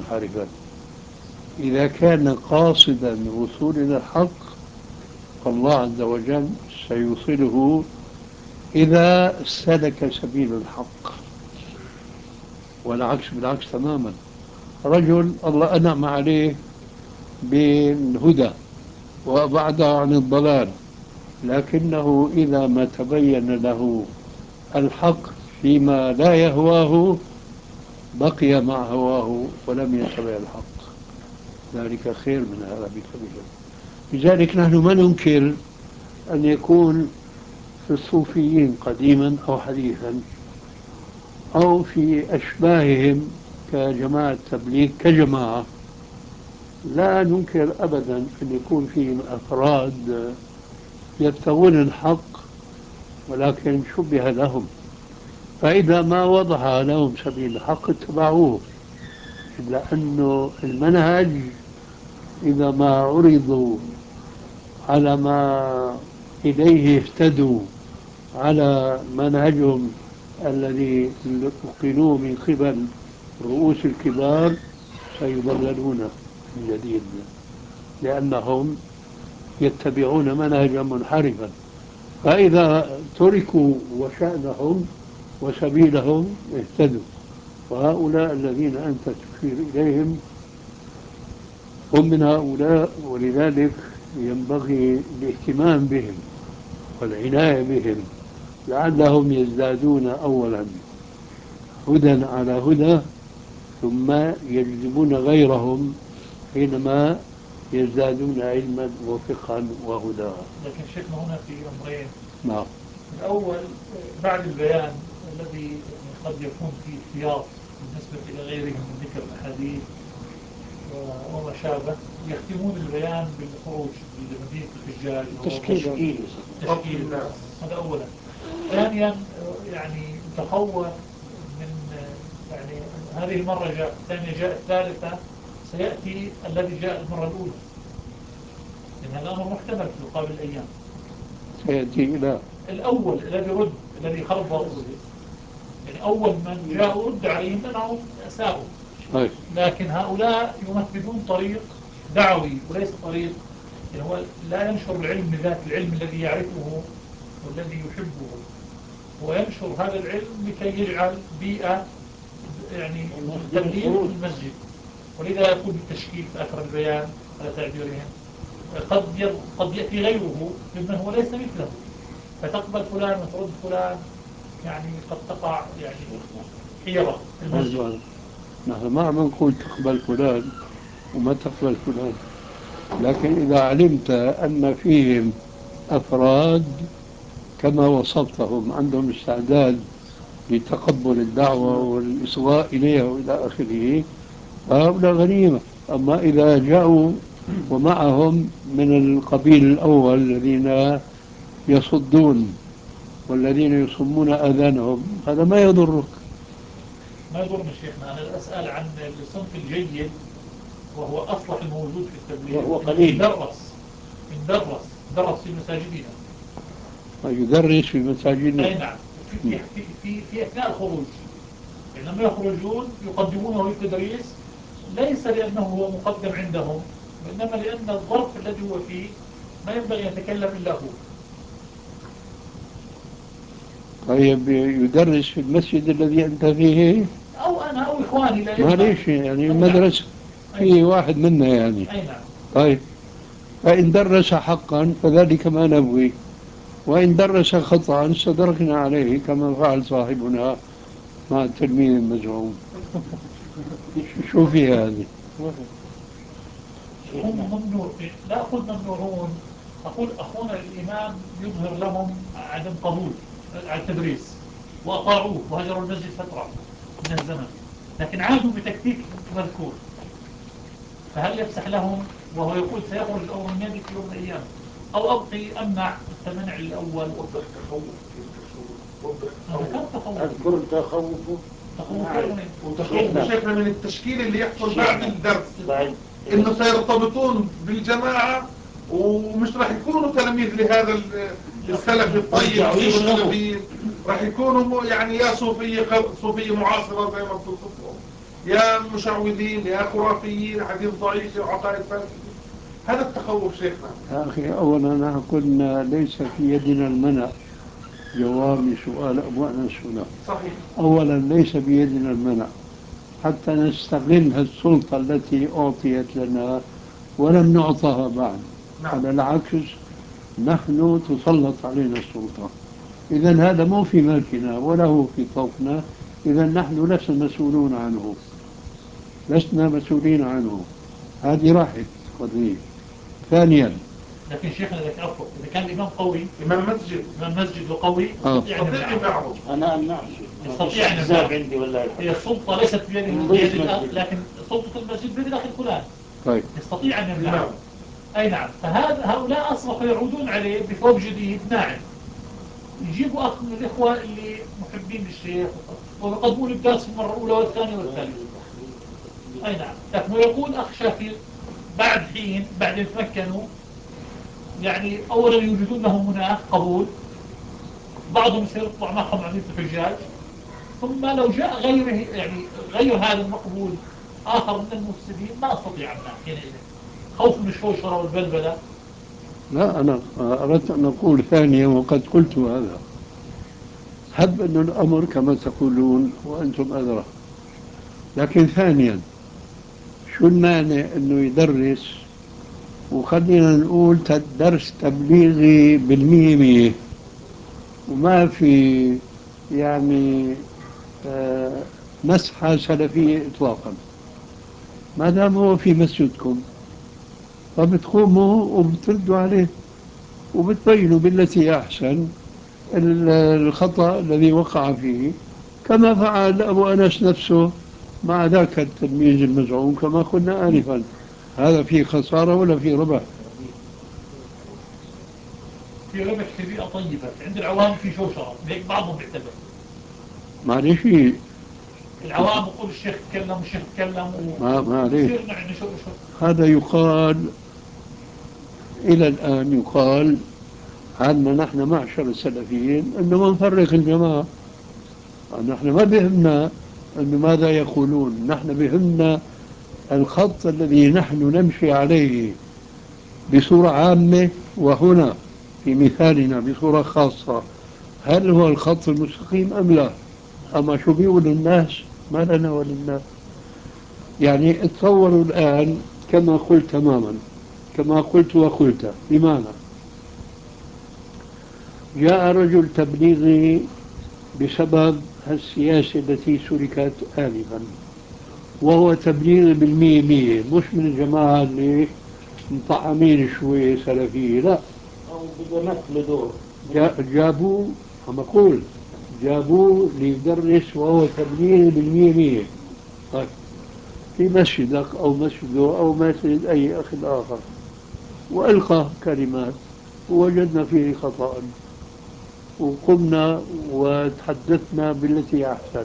منحرفا. إذا كان قاصدا الوصول إلى الحق فالله عز وجل سيوصله إذا سلك سبيل الحق، والعكس بالعكس تماما. رجل الله أنعم عليه بالهدى وأبعده عن الضلال، لكنه إذا ما تبين له الحق فيما لا يهواه بقي مع هواه ولم يتبع الحق، ذلك خير من هذا بكبير. لذلك نحن ما ننكر أن يكون في الصوفيين قديما أو حديثا أو في أشباههم كجماعة التبليغ كجماعة، لا ننكر أبدا أن يكون فيهم أفراد يبتغون الحق ولكن شبه لهم، فإذا ما وضح لهم سبيل الحق اتبعوه، لأنه المنهج إذا ما عرضوا على ما إليه اهتدوا على منهجهم الذي نقلوه من قبل رؤوس الكبار سيضللون من جديد، لأنهم يتبعون منهجا منحرفا. فإذا تركوا وشأنهم وسبيلهم اهتدوا، وهؤلاء الذين أنت تشير إليهم هم من هؤلاء، ولذلك ينبغي الاهتمام بهم والعناية بهم لعلهم يزدادون أولا هدى على هدى ثم يجذبون غيرهم حينما يزدادون علما وفقها وهدى. لكن شيخنا هنا في أمرين. نعم. الأول بعد البيان الذي قد يكون فيه احتياط بالنسبة إلى غيرهم من ذكر الأحاديث وما شابه، يختمون البيان بالخروج لمدينة الحجاج تشكيل هذا أولا. ثانيا يعني تصور من يعني هذه المرة جاء، الثانية جاء، الثالثة سيأتي الذي جاء المرة الأولى، لأن هذا أمر محتمل في مقابل الأيام. سيأتي إلى الأول الذي رد، الذي خرب رأسه، يعني أول من جاء رد عليهم لأنهم أساءوا، لكن هؤلاء يمثلون طريق دعوي وليس طريق، يعني هو لا ينشر العلم بذات العلم الذي يعرفه والذي يحبه، وينشر هذا العلم لكي يجعل بيئة يعني تبليغ في المسجد، ولذا يقول بالتشكيل في آخر البيان على تعبيرهم. قد يأتي غيره ممن هو ليس مثله فتقبل فلان وترد فلان، يعني قد تقع يعني حيرة في المسجد. نحن ما عم نقول تقبل فلان وما تقبل فلان، لكن إذا علمت أن فيهم أفراد كما وصفتهم عندهم استعداد لتقبل الدعوة والإصغاء إليها وإلى آخره فهؤلاء غنيمة. أما إذا جاءوا ومعهم من القبيل الأول الذين يصدون والذين يصمون آذانهم هذا ما يضرك. ما يضرني شيخنا، أنا أسأل عن الصنف الجيد وهو أصلح الموجود في التبليغ وهو قليل، درس في مساجدنا. يدرس في مساجدنا. أي نعم. في أثناء الخروج، يعني لما يخرجون يقدمونه للتدريس، ليس لأنه هو مقدم عندهم، وإنما لأن الظرف الذي هو فيه ما ينبغي أن يتكلم إلا هو. طيب يدرس في المسجد الذي أنت فيه أو أنا أو إخواني لا ما ليش يعني المدرسة في واحد منا يعني. أي نعم. طيب فإن درس حقا فذلك ما نبغي، وإن درس خطأ استدركنا عليه كما فعل صاحبنا مع التلميذ المزعوم. شو في هذه؟ هم ممنوع، لا أقول ممنوعون، أقول أخونا الإمام يظهر لهم عدم قبول على التدريس وأطاعوه وهجروا المسجد فترة من الزمن، لكن عادوا بتكتيك مذكور، فهل يفسح لهم وهو يقول سيخرج الأول من يدي في يوم من الأيام، أو أبقي أمنع التمنع الأول؟ وضح تخوف. أذكر تخوفه وتخوف شيخنا من التشكيل اللي يحصل بعد الدرس انه سيرتبطون بالجماعة ومش راح يكونوا تلاميذ لهذا السلف الطيب السلفيين، راح يكونوا يعني يا صوفية معاصرة زي ما بتوصفهم، يا مشعوذين يا خرافيين، حديث ضعيف وعقائد فاسدة. هذا التخوف شيخنا. يا أخي أولا نحن قلنا ليس في يدنا المنع، جواب لسؤال أبو أنس هنا. صحيح. أولا ليس بيدنا المنع حتى نستغل السلطة التي أعطيت لنا ولم نعطها بعد. على العكس نحن تسلط علينا السلطة، إذا هذا مو في ملكنا ولا هو في طوقنا، إذا نحن لسنا مسؤولون عنه، لسنا مسؤولين عنه. هذه راحت قضية. ثانيا، لكن شيخنا لك عفوا، إذا كان الإمام قوي، إمام مسجد وقوي يستطيع أنا أمنع يستطيع أن يمنعه عندي ولا هي السلطة ليست بيد الأخ، لكن سلطة المسجد بيد الأخ الفلاني. طيب يستطيع أن يمنعه. أي نعم. هؤلاء أصبحوا يعودون عليه بثوب جديد ناعم، يجيبوا أخ من الإخوة اللي محبين للشيخ ويقدمون الدرس في المرة الأولى والثانية والثالثة. أي نعم. لكن يقول أخ شفيق بعد حين، بعد أن تمكنوا، يعني أولا يوجدون لهم مناخ قبول، بعضهم يصير يطلع معهم عملية الحجاج، ثم لو جاء غير هذا المقبول آخر من المفسدين ما أستطيع أمنع حينئذ، خوف من الشوشرة والبلبلة. لا، أنا أردت أن أقول ثانيا وقد قلت هذا، هب أن الأمر كما تقولون وأنتم أدرى، لكن ثانيا شو المانع أنه يدرس، وخلينا نقول درس تبليغي بالمية مية، وما في يعني مسحة سلفية إطلاقا، ما دام هو في مسجدكم فبتقوموا وبتردوا عليه وبتبينوا بالتي أحسن الخطأ الذي وقع فيه، كما فعل أبو أنس نفسه مع ذاك التلميذ المزعوم كما قلنا آنفا. هذا فيه خسارة ولا فيه ربح؟ في ربح في بيئة طيبة، عند العوام في شوشرة، هيك بعضهم بيعتبر. معلش العوام يقول الشيخ تكلم والشيخ تكلم معلش، شو هذا يقال إلى الآن، يقال عنا نحن معشر السلفيين أنه ما نفرق الجماعة، نحن ما بهمنا أنه ماذا يقولون، نحن بهمنا الخط الذي نحن نمشي عليه بصورة عامة، وهنا في مثالنا بصورة خاصة، هل هو الخط المستقيم أم لا؟ أما شو بيقول الناس ما لنا وللناس. يعني تصوروا الآن كما قلت تماما، كما قلت وقلت، بمعنى جاء رجل تبليغي بسبب السياسة التي سلكت آنفا، وهو تبليغ بالمية مية، مش من الجماعة اللي مطعمين شوية سلفية، لا، أو بده له دور. جابوه، عم أقول جابوه ليدرس وهو تبليغ بالمية مية. طيب في مسجدك أو مسجده أو مسجد أي أخ آخر، وألقى كلمات ووجدنا فيه خطأ، وقمنا وتحدثنا بالتي أحسن،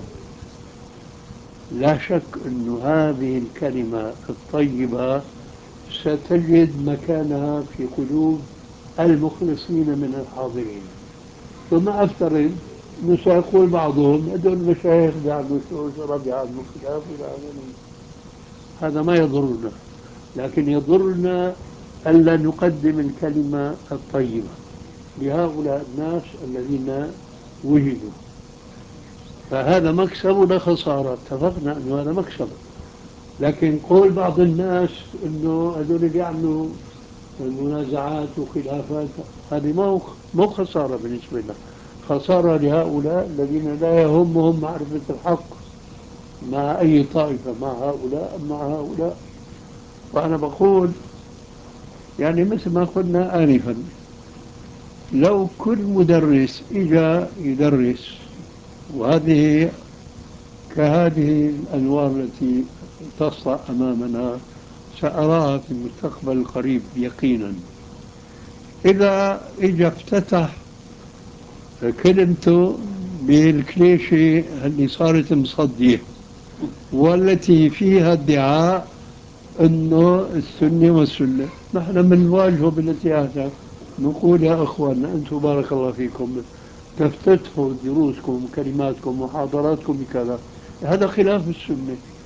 لا شك أن هذه الكلمة الطيبة ستجد مكانها في قلوب المخلصين من الحاضرين. ثم أفترض أنه سيقول بعضهم هذول المشايخ بيعملوا شو بيعملوا خلاف إلى آخره، هذا ما يضرنا، لكن يضرنا ألا نقدم الكلمة الطيبة لهؤلاء الناس الذين وجدوا، فهذا مكسب ولا خسارة، اتفقنا أنه هذا مكسب. لكن قول بعض الناس أنه هذول بيعملوا منازعات وخلافات، هذه مو خسارة بالنسبة لنا، خسارة لهؤلاء الذين لا يهمهم معرفة الحق مع أي طائفة، مع هؤلاء أم مع هؤلاء. وأنا بقول يعني مثل ما قلنا آنفا، لو كل مدرس إجا يدرس، وهذه كهذه الأنوار التي تسطع أمامنا سأراها في المستقبل القريب يقينا، إذا إجا افتتح كلمته بالكليشة اللي صارت مصدية والتي فيها ادعاء أنه السنة والسنة، نحن بنواجهه بالتي أحسن، نقول يا أخواننا أنتم بارك الله فيكم تفتتحوا دروسكم كلماتكم محاضراتكم بكذا، هذا خلاف السنة،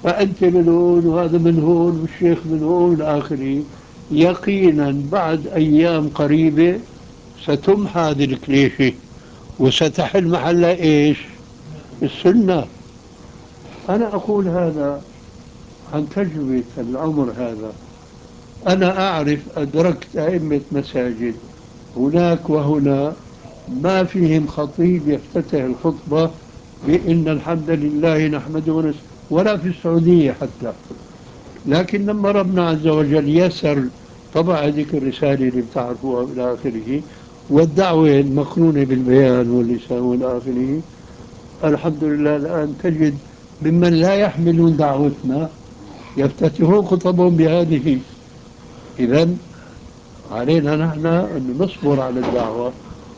فأنت من هون وهذا من هون والشيخ من هون إلى آخره. يقينا بعد أيام قريبة ستمحى هذه الكليشة وستحل محلها إيش؟ السنة. أنا أقول هذا عن تجربة العمر هذا. أنا أعرف أدركت أئمة مساجد هناك وهنا ما فيهم خطيب يفتتح الخطبة بإن الحمد لله نحمده ونستعينه، ولا في السعودية حتى. لكن لما ربنا عز وجل يسر طبع هذيك الرسالة اللي بتعرفوها إلى آخره، والدعوة المقرونة بالبيان واللسان والى آخره، الحمد لله الآن تجد ممن لا يحملون دعوتنا يفتتحون خطبهم بهذه. إذن علينا نحن أن نصبر على الدعوة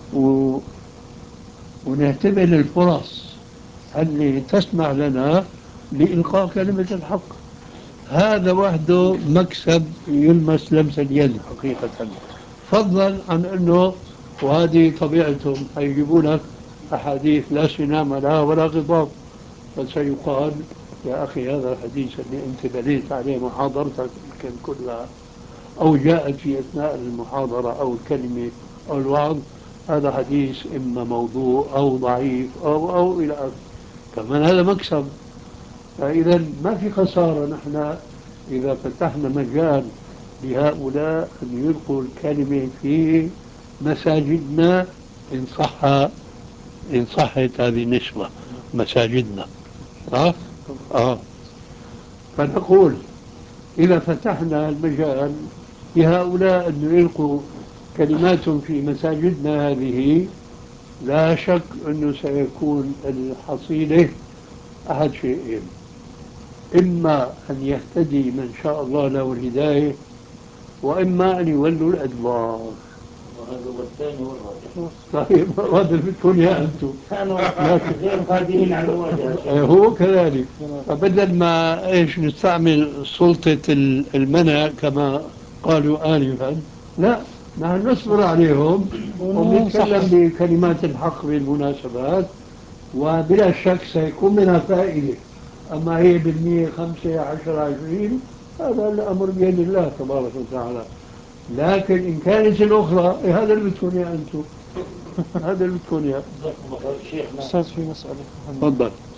ونهتبه للفرص اللي تسمع لنا لإلقاء كلمة الحق. هذا وحده مكسب يلمس لمس اليد حقيقة، فضلا عن أنه وهذه طبيعتهم حيجيبوا لك أحاديث لا سنام لها ولا غضاب، فسيقال يا أخي هذا الحديث اللي أنت بنيت عليه محاضرتك يمكن كلها أو جاءت في أثناء المحاضرة أو الكلمة أو الوعظ، هذا حديث إما موضوع أو ضعيف أو إلى آخره. كمان هذا مكسب. فإذا ما في خسارة نحن إذا فتحنا مجال لهؤلاء أن يلقوا الكلمة في مساجدنا، إن صحت هذه النسبة مساجدنا. فنقول إذا فتحنا المجال لهؤلاء أن يلقوا كلماتهم في مساجدنا هذه، لا شك أنه سيكون الحصيلة أحد شيئين: إما أن يهتدي من شاء الله له الهداية، وإما أن يولوا الأدبار. وهذا هو الثاني والرابع. طيب هذا اللي بتكون يا أنتم كانوا غير قادرين على المواجهة. هو كذلك. فبدل ما نستعمل سلطة المنع كما قالوا آنفا، لا، نحن نصبر عليهم ونتكلم بكلمات الحق بالمناسبات، وبلا شك سيكون منها فائدة. أما هي بالمية 5 10 20 هذا الأمر بيد الله تبارك وتعالى. لكن إن كانت الأخرى هذا اللي بتكون يا أنتم هذا اللي بتكون يا شيخنا. أستاذ في مسألة تفضل.